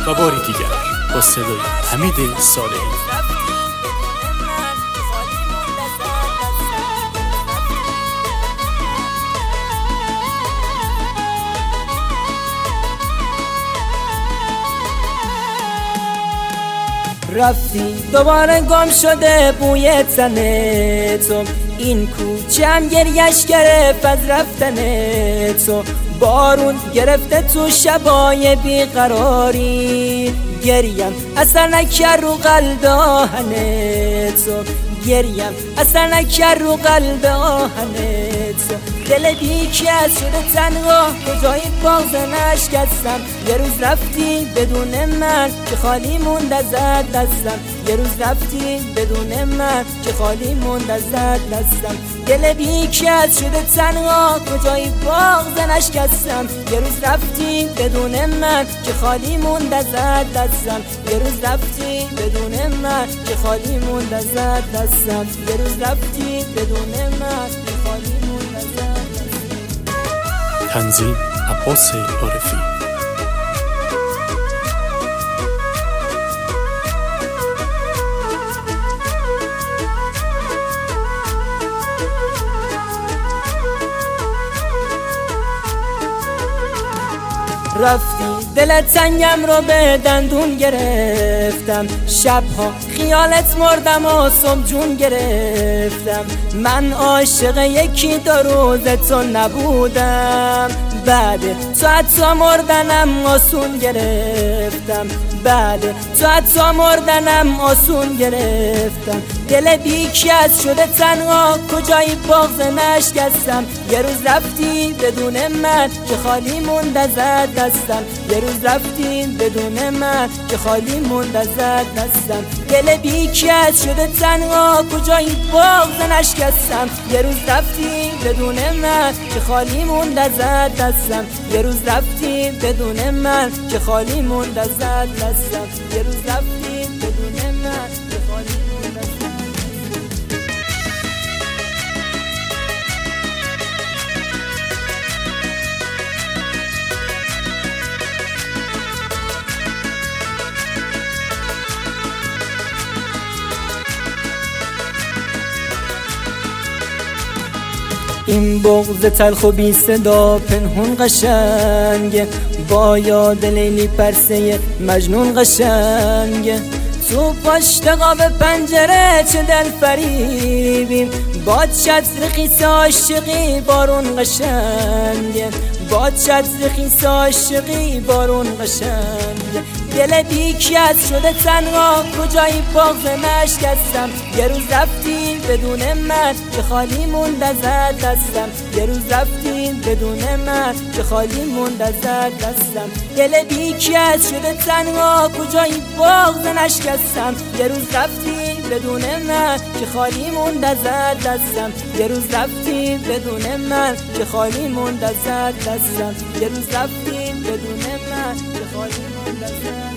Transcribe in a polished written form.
و باری دیگر با صدای حمید صالحی. رفتی دوباره گم شده بوی تن تو، این کوچه هم گریش گرفت از رفتن تو. بارون گرفته تو شبای بیقراری، گریم اثر نکرد رو قلب آهن تو، گریم اثر نکرد رو قلب آهن تو. دل بیکس شده تنها کجای باغ نشکستم، یه روز رفتی بدون من که خالی موند ازت دستم، یه روز رفتی بدون من که خالی موند ازت دستم. دل بیکس شده تنها کجای باغ نشکستم، یه روز رفتی بدون من که خالی موند ازت دستم، یه روز رفتی بدون من که خالی موند ازت دستم، یه روز رفتی بدون من که خالی موند ازت دستم. تنظیم عباس عارفی. رفتی دل تنگم رو به دندون گرفتم، شبها خیالت مردم و صبح جون گرفتم. من عاشق یکی دو روز تو نبودم، بعد تو حتی مردنم آسون گرفتم، بعد تو حتی مردنم آسون گرفتم. دل بیکس شده تنها کجای باغ نشکستم، یه روز رفتی بدون من که خالی موند ازت دستم، یه روز رفتی بدون من که خالی موند ازت دستم. دل بیکس شده تنها کجای باغ نشکستم، یه روز رفتی بدون من که خالی موند ازت دستم، یه روز رفتی بدون من که خالی موند ازت دستم، یه روز رفتی بدون من که خالی موند ازت دستم. این بغض تلخ و بی صدا پنهون قشنگه، با یاد لیلی پرسه مجنون قشنگه. تو پشت قاب پنجره چه دل فریبیم، با چتر خیس عاشقی بارون قشنگه، با چتر خیس عاشقی بارون قشنگه. دل بیکس شده تنها کجای باغ نشکستم، یه روز رفتی بدون من که خالی موند ازت دستم، یه روز رفتی بدون من که خالی موند ازت دستم. دل بیکس شده تنها کجای باغ نشکستم، یه روز رفتی بدون من که خالی موند ازت دستم، یه روز رفتی بدون من که خالی موند ازت دستم، یه روز رفتی بدون من که خالی موند ازت.